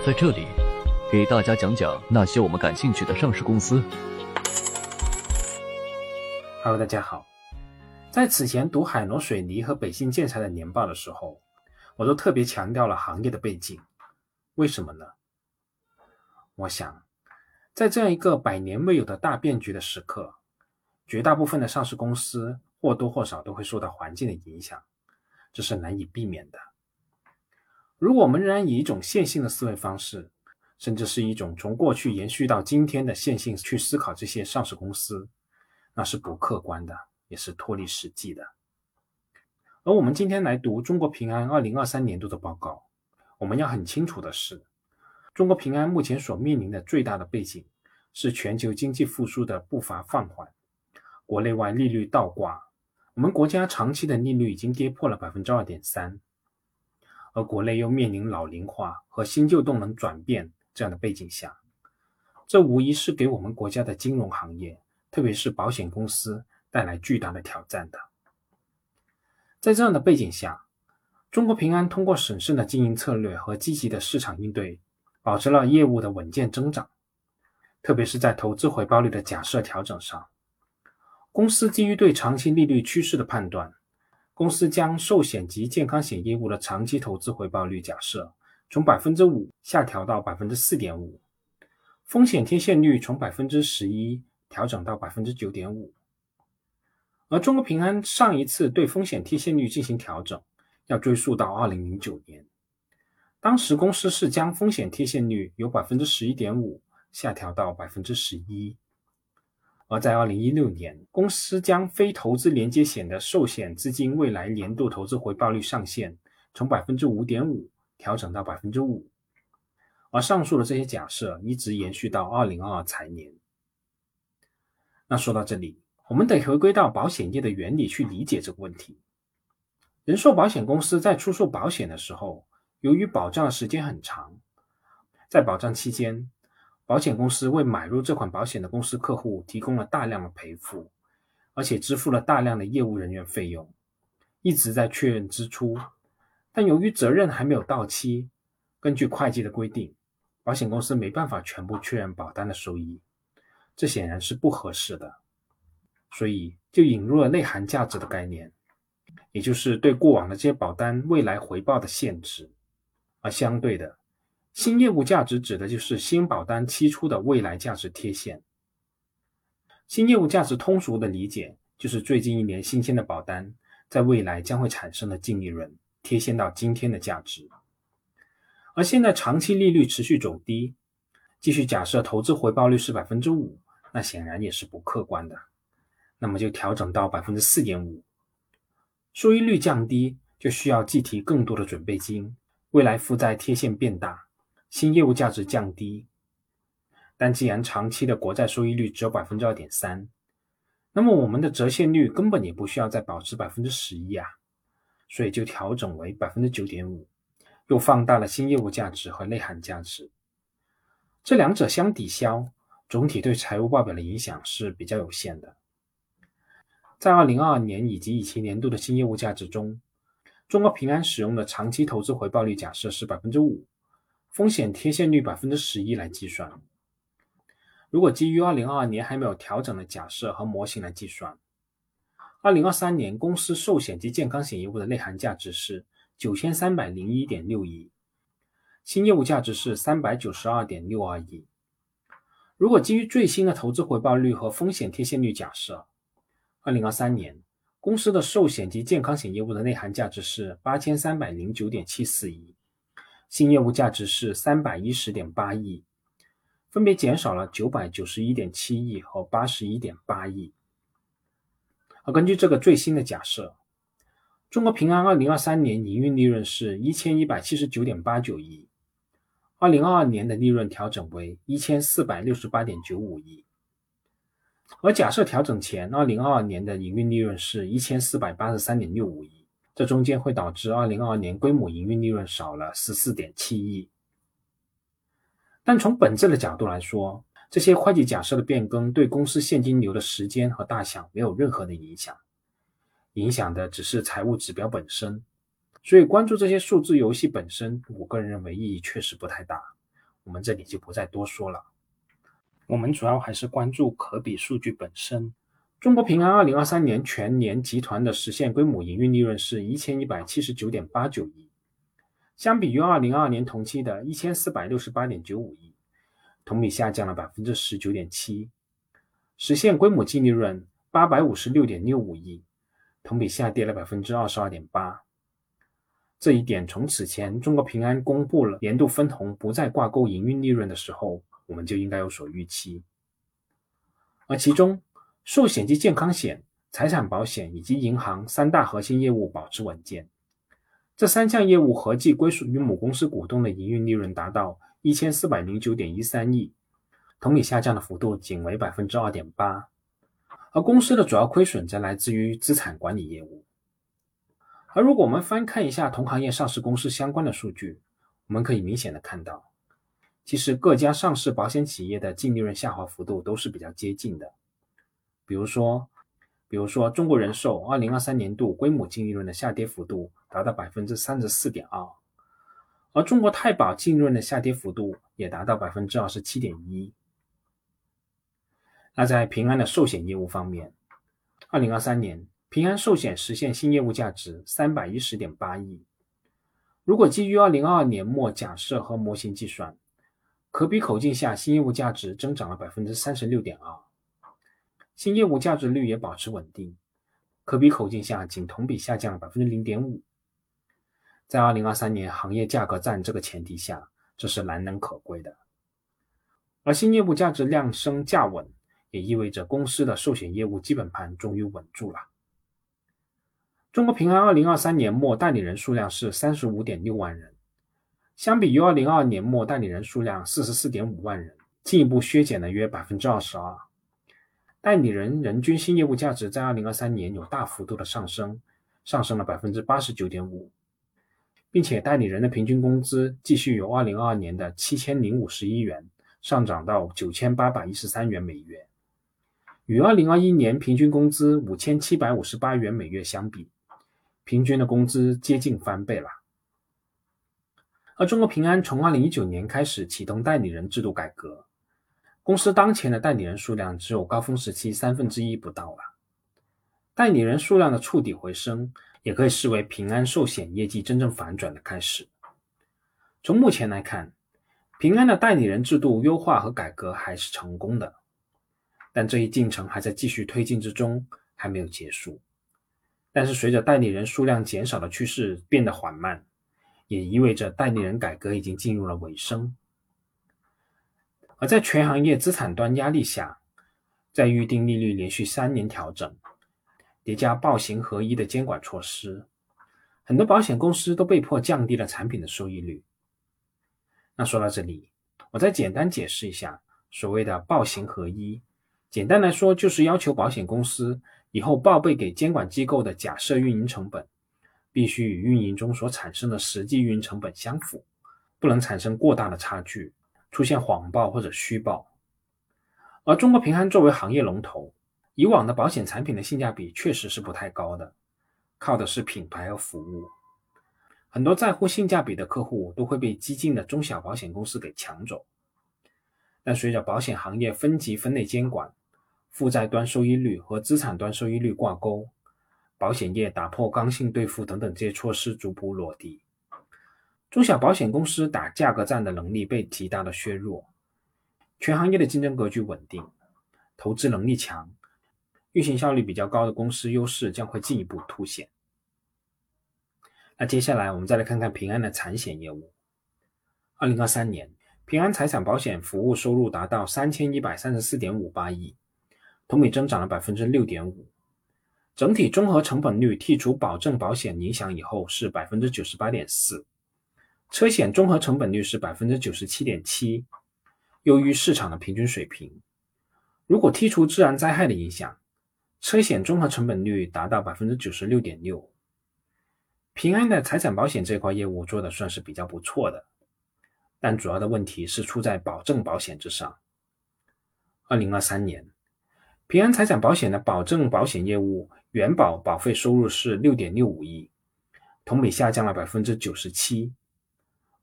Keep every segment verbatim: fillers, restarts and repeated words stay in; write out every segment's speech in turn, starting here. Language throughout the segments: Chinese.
在这里给大家讲讲那些我们感兴趣的上市公司。 Hello， 大家好。在此前读海螺水泥和北信建材的年报的时候，我都特别强调了行业的背景。为什么呢？我想，在这样一个百年未有的大变局的时刻，绝大部分的上市公司或多或少都会受到环境的影响，这是难以避免的。如果我们仍然以一种线性的思维方式，甚至是一种从过去延续到今天的线性去思考这些上市公司，那是不客观的，也是脱离实际的。而我们今天来读中国平安二零二三年度的报告，我们要很清楚的是，中国平安目前所面临的最大的背景是全球经济复苏的步伐放缓，国内外利率倒挂，我们国家长期的利率已经跌破了 百分之二点三， 而国内又面临老龄化和新旧动能转变这样的背景下，这无疑是给我们国家的金融行业，特别是保险公司带来巨大的挑战的。在这样的背景下，中国平安通过审慎的经营策略和积极的市场应对，保持了业务的稳健增长。特别是在投资回报率的假设调整上，公司基于对长期利率趋势的判断，公司将寿险及健康险业务的长期投资回报率假设从 百分之五 下调到 百分之四点五， 风险贴现率从 百分之十一 调整到 百分之九点五。 而中国平安上一次对风险贴现率进行调整要追溯到二零零九年，当时公司是将风险贴现率由 百分之十一点五 下调到 百分之十一。 而在二零一六年，公司将非投资连接险的寿险资金未来年度投资回报率上限从 百分之五点五 调整到 百分之五， 而上述的这些假设一直延续到二零二二财年。那说到这里，我们得回归到保险业的原理去理解这个问题。人寿保险公司在出售保险的时候，由于保障的时间很长，在保障期间，保险公司为买入这款保险的公司客户提供了大量的赔付，而且支付了大量的业务人员费用，一直在确认支出。但由于责任还没有到期，根据会计的规定，保险公司没办法全部确认保单的收益，这显然是不合适的。所以就引入了内含价值的概念，也就是对过往的这些保单未来回报的限制。而相对的，新业务价值指的就是新保单期初的未来价值贴现。新业务价值通俗的理解就是最近一年新签的保单在未来将会产生的净利润贴现到今天的价值。而现在长期利率持续走低，继续假设投资回报率是 百分之五， 那显然也是不客观的，那么就调整到 百分之四点五。 收益率降低，就需要计提更多的准备金，未来负债贴现变大，新业务价值降低。但既然长期的国债收益率只有 百分之二点三， 那么我们的折现率根本也不需要再保持 百分之十一 啊，所以就调整为 百分之九点五， 又放大了新业务价值和内涵价值。这两者相抵消，总体对财务报表的影响是比较有限的。在二零二二年以及以前年度的新业务价值中，中国平安使用的长期投资回报率假设是 百分之五， 风险贴现率 百分之十一 来计算。如果基于二零二二年还没有调整的假设和模型来计算，二零二三年公司寿险及健康险业务的内涵价值是 九千三百零一点六亿，新业务价值是 三百九十二点六二亿。如果基于最新的投资回报率和风险贴现率假设，二零二三年公司的寿险及健康险业务的内涵价值是 八千三百零九点七四亿，新业务价值是 三百一十点八亿，分别减少了 九百九十一点七亿和 八十一点八亿。而根据这个最新的假设，中国平安二零二三年营运利润是 一千一百七十九点八九亿，二零二二年的利润调整为 一千四百六十八点九五亿。而假设调整前二零二二年的营运利润是 一千四百八十三点六五亿，这中间会导致二零二二年规模营运利润少了 十四点七亿。但从本质的角度来说，这些会计假设的变更对公司现金流的时间和大小没有任何的影响，影响的只是财务指标本身。所以关注这些数字游戏本身，我个人认为意义确实不太大， 我们这里就不再多说了。我们主要还是关注可比数据本身。中国平安二零二三年全年集团的实现规模营运利润是 一千一百七十九点八九亿，相比于二零二二年同期的 一千四百六十八点九五亿，同比下降了 百分之十九点七， 实现规模净利润 八百五十六点六五亿，同比下跌了 百分之二十二点八。 这一点从此前中国平安公布了年度分红不再挂钩营运利润的时候，我们就应该有所预期。而其中寿险及健康险、财产保险以及银行三大核心业务保持稳健，这三项业务合计归属于母公司股东的营运利润达到 一千四百零九点一三亿，同比下降的幅度仅为 百分之二点八， 而公司的主要亏损则来自于资产管理业务。而如果我们翻看一下同行业上市公司相关的数据，我们可以明显的看到，其实各家上市保险企业的净利润下滑幅度都是比较接近的。比如说比如说中国人寿二零二三年度规模净利润的下跌幅度达到 百分之三十四点二， 而中国太保净利润的下跌幅度也达到 百分之二十七点一。 那在平安的寿险业务方面，二零二三年平安寿险实现新业务价值 三百一十点八亿，如果基于二零二二年末假设和模型计算，可比口径下新业务价值增长了 百分之三十六点二， 新业务价值率也保持稳定，可比口径下仅同比下降了 百分之零点五。 在二零二三年行业价格战这个前提下，这是难能可贵的。而新业务价值量升价稳，也意味着公司的寿险业务基本盘终于稳住了。中国平安二零二三年末代理人数量是 三十五点六万人，相比于二零二二年末代理人数量 四十四点五万人，进一步削减了约 百分之二十二。 代理人人均新业务价值在二零二三年有大幅度的上升，上升了 百分之八十九点五， 并且代理人的平均工资继续由二零二二年的七千零五十一元上涨到九千八百一十三元每月，与二零二一年平均工资五千七百五十八元每月相比，平均的工资接近翻倍了。而中国平安从二零一九年开始启动代理人制度改革，公司当前的代理人数量只有高峰时期三分之一不到了。代理人数量的触底回升，也可以视为平安寿险业绩真正反转的开始。从目前来看，平安的代理人制度优化和改革还是成功的，但这一进程还在继续推进之中，还没有结束。但是随着代理人数量减少的趋势变得缓慢，也意味着代理人改革已经进入了尾声。而在全行业资产端压力下，在预定利率连续三年调整，叠加报行合一的监管措施，很多保险公司都被迫降低了产品的收益率。那说到这里，我再简单解释一下所谓的报行合一。简单来说，就是要求保险公司以后报备给监管机构的假设运营成本必须与运营中所产生的实际运营成本相符，不能产生过大的差距，出现谎报或者虚报。而中国平安作为行业龙头，以往的保险产品的性价比确实是不太高的，靠的是品牌和服务。很多在乎性价比的客户都会被激进的中小保险公司给抢走。但随着保险行业分级分类监管、负债端收益率和资产端收益率挂钩，保险业打破刚性兑付等等这些措施逐步落地，中小保险公司打价格战的能力被极大的削弱，全行业的竞争格局稳定，投资能力强，运行效率比较高的公司优势将会进一步凸显。那接下来我们再来看看平安的产险业务。二零二三年，平安财产保险服务收入达到 三千一百三十四点五八亿，同比增长了 百分之六点五。整体综合成本率剔除保证保险影响以后是 百分之九十八点四， 车险综合成本率是 百分之九十七点七， 优于市场的平均水平。如果剔除自然灾害的影响，车险综合成本率达到 百分之九十六点六。平安的财产保险这块业务做的算是比较不错的，但主要的问题是出在保证保险之上。二零二三年，平安财产保险的保证保险业务原保保费收入是 六点六五亿，同比下降了 百分之九十七。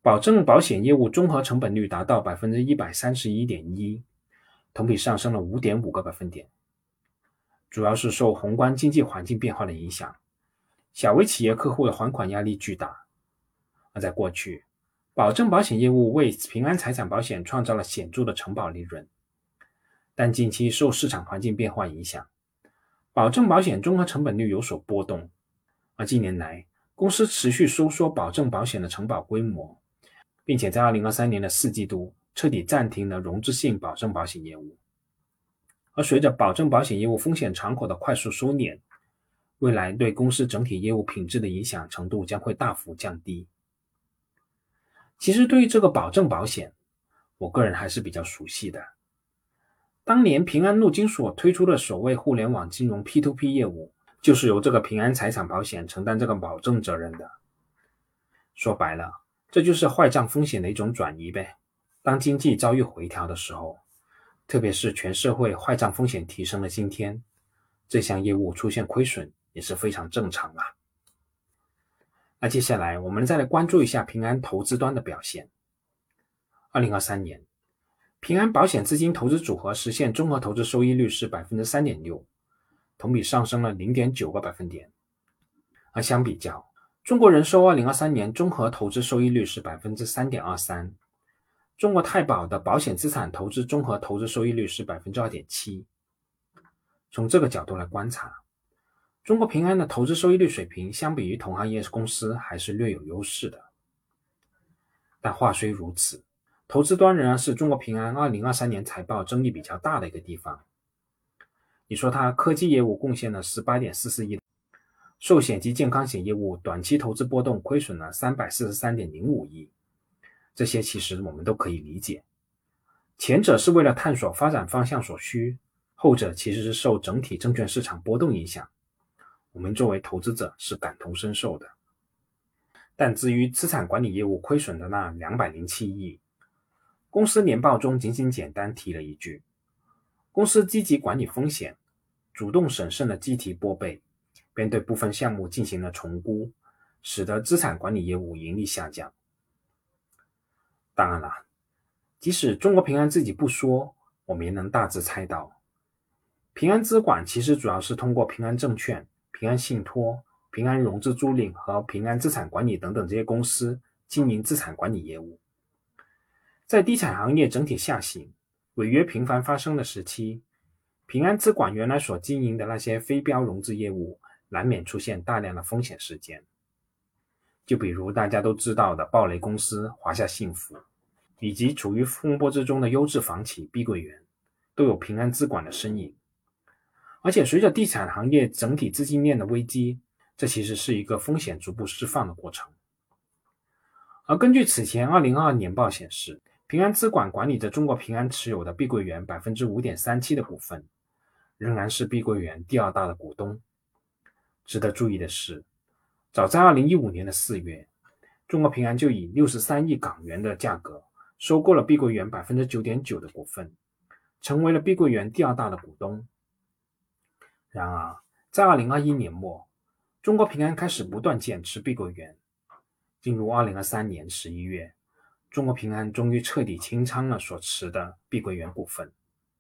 保证保险业务综合成本率达到 百分之一百三十一点一， 同比上升了 五点五个百分点。主要是受宏观经济环境变化的影响，小微企业客户的还款压力巨大。而在过去，保证保险业务为平安财产保险创造了显著的承保利润，但近期受市场环境变化影响，保证保险综合成本率有所波动。而近年来，公司持续收缩保证保险的承保规模，并且在二零二三年的四季度彻底暂停了融资性保证保险业务。而随着保证保险业务风险敞口的快速收敛，未来对公司整体业务品质的影响程度将会大幅降低。其实对于这个保证保险，我个人还是比较熟悉的。当年平安陆金所推出的所谓互联网金融 P to P 业务，就是由这个平安财产保险承担这个保证责任的。说白了，这就是坏账风险的一种转移呗。当经济遭遇回调的时候，特别是全社会坏账风险提升的今天，这项业务出现亏损也是非常正常啊。那接下来我们再来关注一下平安投资端的表现。二零二三年，平安保险资金投资组合实现综合投资收益率是 百分之三点六， 同比上升了 零点九个百分点。而相比较，中国人寿二零二三年综合投资收益率是 百分之三点二三， 中国太保的保险资产投资综合投资收益率是 百分之二点七。 从这个角度来观察，中国平安的投资收益率水平相比于同行业公司还是略有优势的。但话虽如此，投资端仍然是中国平安二零二三年财报争议比较大的一个地方。你说它科技业务贡献了 十八点四四亿，寿险及健康险业务短期投资波动亏损了 三百四十三点零五亿，这些其实我们都可以理解。前者是为了探索发展方向所需，后者其实是受整体证券市场波动影响，我们作为投资者是感同身受的。但至于资产管理业务亏损的那两百零七亿，公司年报中仅仅简单提了一句，公司积极管理风险，主动审慎的计提拨备，便对部分项目进行了重估，使得资产管理业务盈利下降。当然了，即使中国平安自己不说，我们也能大致猜到，平安资管其实主要是通过平安证券、平安信托、平安融资租赁和平安资产管理等等这些公司经营资产管理业务。在地产行业整体下行、违约频繁发生的时期，平安资管原来所经营的那些非标融资业务难免出现大量的风险事件。就比如大家都知道的暴雷公司华夏幸福，以及处于风波之中的优质房企碧桂园，都有平安资管的身影。而且随着地产行业整体资金链的危机，这其实是一个风险逐步释放的过程。而根据此前二零二二年报显示，平安资管管理着中国平安持有的碧桂园 百分之五点三七 的股份，仍然是碧桂园第二大的股东。值得注意的是，早在二零一五年的四月，中国平安就以六十三亿港元的价格收购了碧桂园 百分之九点九 的股份，成为了碧桂园第二大的股东。然而，在二零二一年末，中国平安开始不断减持碧桂园。进入二零二三年十一月，中国平安终于彻底清仓了所持的碧桂园股份。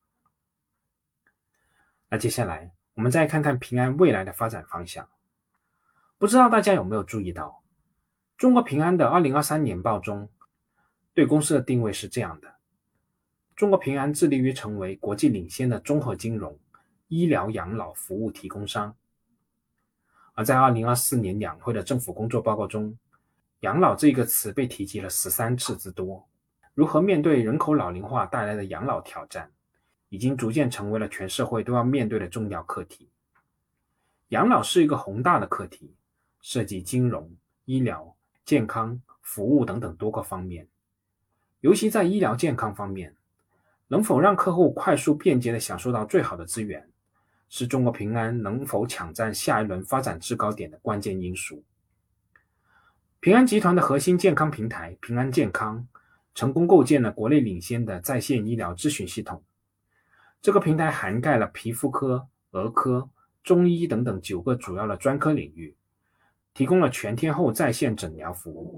那接下来我们再看看平安未来的发展方向。不知道大家有没有注意到，中国平安的二零二三年报中对公司的定位是这样的：中国平安致力于成为国际领先的综合金融、医疗养老服务提供商。而在二零二四年两会的政府工作报告中，养老这个词被提及了十三次之多。如何面对人口老龄化带来的养老挑战，已经逐渐成为了全社会都要面对的重要课题。养老是一个宏大的课题，涉及金融、医疗、健康、服务等等多个方面。尤其在医疗健康方面，能否让客户快速便捷地享受到最好的资源，是中国平安能否抢占下一轮发展制高点的关键因素。平安集团的核心健康平台平安健康，成功构建了国内领先的在线医疗咨询系统。这个平台涵盖了皮肤科、儿科、中医等等九个主要的专科领域，提供了全天候在线诊疗服务，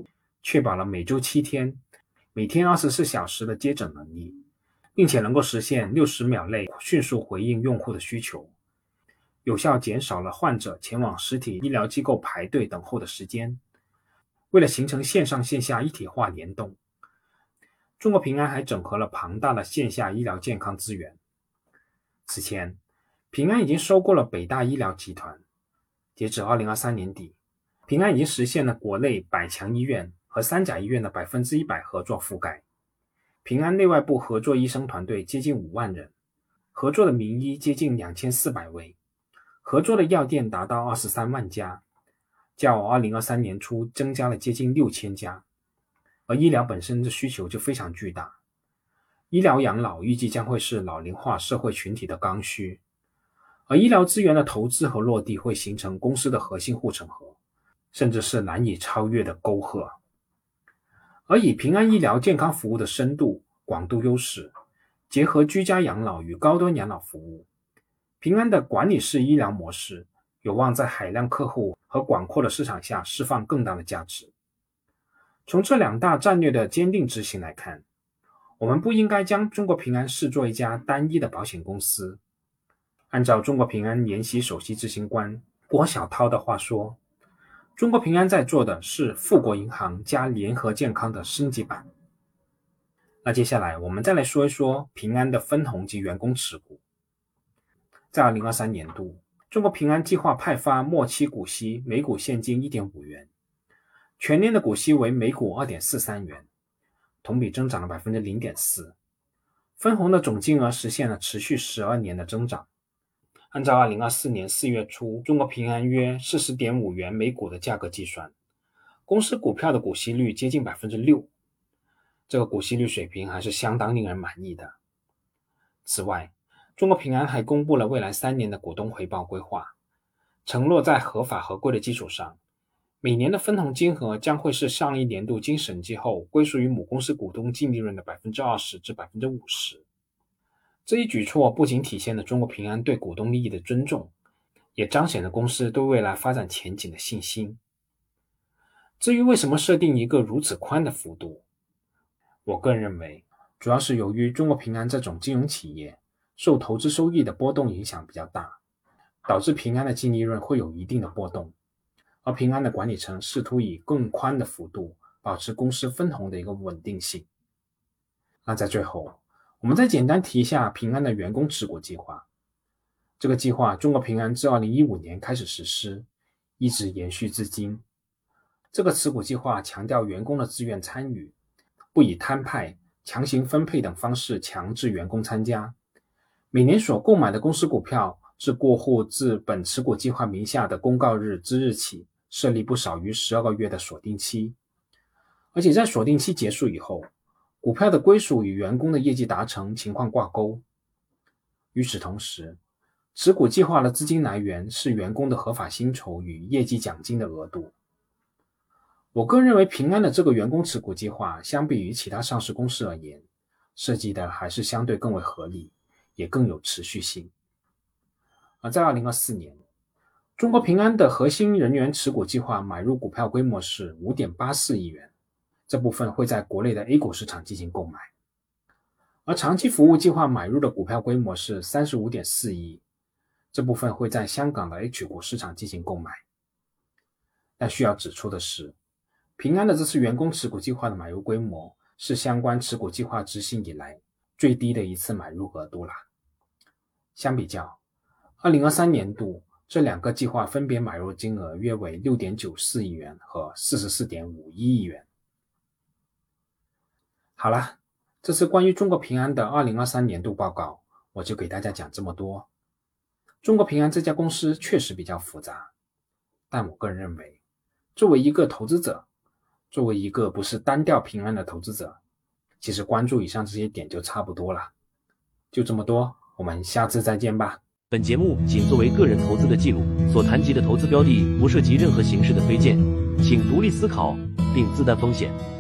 确保了每周七天、每天二十四小时的接诊能力，并且能够实现六十秒内迅速回应用户的需求，有效减少了患者前往实体医疗机构排队等候的时间。为了形成线上线下一体化联动，中国平安还整合了庞大的线下医疗健康资源。此前，平安已经收购了北大医疗集团。截止二零二三年底，平安已经实现了国内百强医院和三甲医院的百分之百合作覆盖。平安内外部合作医生团队接近五万人，合作的名医接近两千四百位，合作的药店达到二十三万家，较二零二三年初增加了接近六千家。而医疗本身的需求就非常巨大，医疗养老预计将会是老龄化社会群体的刚需，而医疗资源的投资和落地会形成公司的核心护城河，甚至是难以超越的沟壑。而以平安医疗健康服务的深度、广度优势，结合居家养老与高端养老服务，平安的管理式医疗模式有望在海量客户和广阔的市场下释放更大的价值。从这两大战略的坚定执行来看，我们不应该将中国平安视作一家单一的保险公司。按照中国平安联席首席执行官郭晓涛的话说，中国平安在做的是富国银行加联合健康的升级版。那接下来我们再来说一说平安的分红及员工持股。在二零二三年度，中国平安计划派发末期股息每股现金 一点五元，全年的股息为每股 二点四三元，同比增长了 百分之零点四， 分红的总金额实现了持续十二年的增长。按照二零二四年四月初中国平安约 四十点五元每股的价格计算，公司股票的股息率接近 百分之六， 这个股息率水平还是相当令人满意的。此外，中国平安还公布了未来三年的股东回报规划，承诺在合法合规的基础上，每年的分红金额将会是上一年度经审计后归属于母公司股东净利润的 百分之二十 至 百分之五十。 这一举措不仅体现了中国平安对股东利益的尊重，也彰显了公司对未来发展前景的信心。至于为什么设定一个如此宽的幅度，我个人认为主要是由于中国平安这种金融企业受投资收益的波动影响比较大，导致平安的净利润会有一定的波动，而平安的管理层试图以更宽的幅度保持公司分红的一个稳定性。那在最后，我们再简单提一下平安的员工持股计划。这个计划中国平安自二零一五年开始实施，一直延续至今。这个持股计划强调员工的自愿参与，不以摊派、强行分配等方式强制员工参加。每年所购买的公司股票自过户至本持股计划名下的公告日之日起，设立不少于十二个月的锁定期，而且在锁定期结束以后，股票的归属与员工的业绩达成情况挂钩。与此同时，持股计划的资金来源是员工的合法薪酬与业绩奖金的额度。我个人认为平安的这个员工持股计划相比于其他上市公司而言，设计的还是相对更为合理，也更有持续性。而在二零二四年，中国平安的核心人员持股计划买入股票规模是 五点八四亿元，这部分会在国内的 A 股市场进行购买。而长期服务计划买入的股票规模是 三十五点四亿，这部分会在香港的 H 股市场进行购买。但需要指出的是，平安的这次员工持股计划的买入规模是相关持股计划执行以来最低的一次买入额度了。相比较，二零二三年度这两个计划分别买入金额约为 六点九四亿元和 四十四点五一亿元。好了，这次关于中国平安的二零二三年度报告，我就给大家讲这么多。中国平安这家公司确实比较复杂，但我个人认为，作为一个投资者，作为一个不是单调平安的投资者，其实关注以上这些点就差不多了。就这么多，我们下次再见吧。 本节目仅作为个人投资的记录，所谈及的投资标的不涉及任何形式的推荐，请独立思考并自担风险。